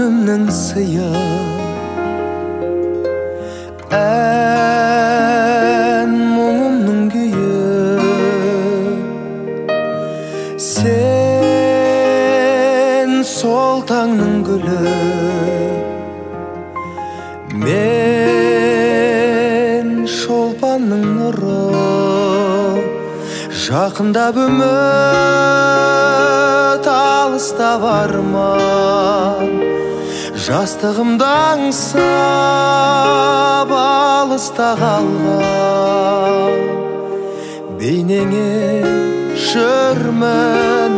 Gönlümnің сыйы ән мұңымның күйі сен сол таңның гүлі мен шолпанның нұры жақындап үміт алыста барман жастығымда аңсап алыста қалған бейнеңе жүрмін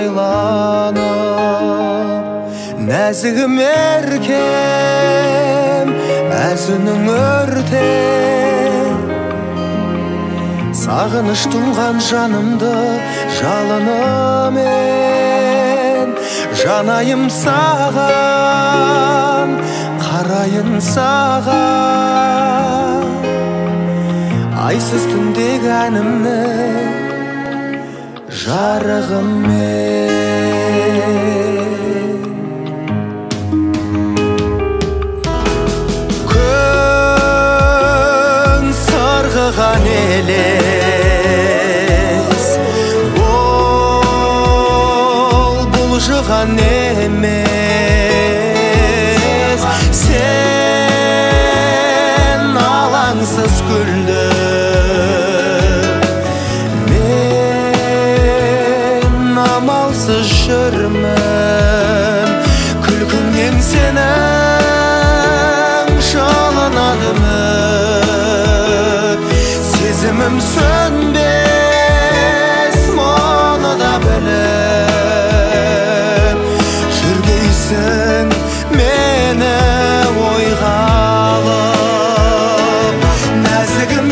байланып нәзігім еркем әзінің өртеп сағыныш тұнған жанымды жалынымен жанайым саған қарайын саған айсыз түндегі әнімнің жарығымен күн сырғыған елес бұлжыған емес сен алаңсыз күлдің мен амалсыз жүрмін күлкіңнен сенің жалынады үміт сезімім сөнбес мұны да біліп жүргейсің мені ойға алып нәзігім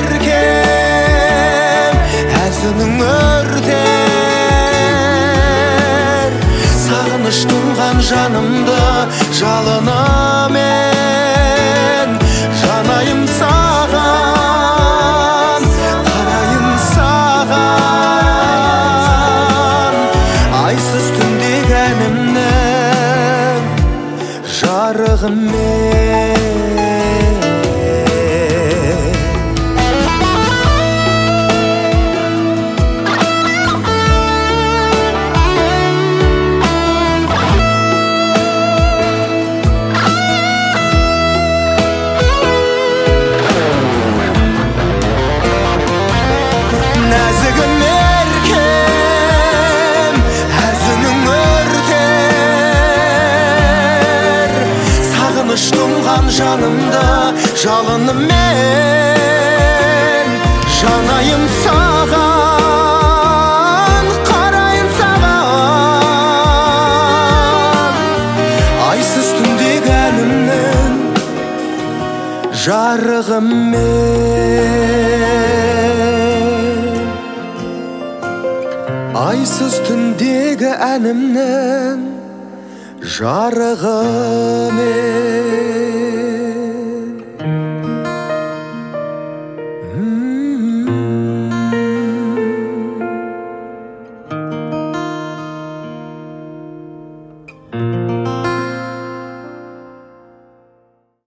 еркем әзінің өртер сағыныш тұнған жанымды жалынымен жанайым саған қарайын саған айсыз түндегі әнімнің жарығымен нәзігім еркем әзінің өртер сағыныш тұнған жанымды жалынымен жанайым саған қарайын саған айсыз түндегі әнімнің жарығымен айсыз түндегі әнімнің жарығымен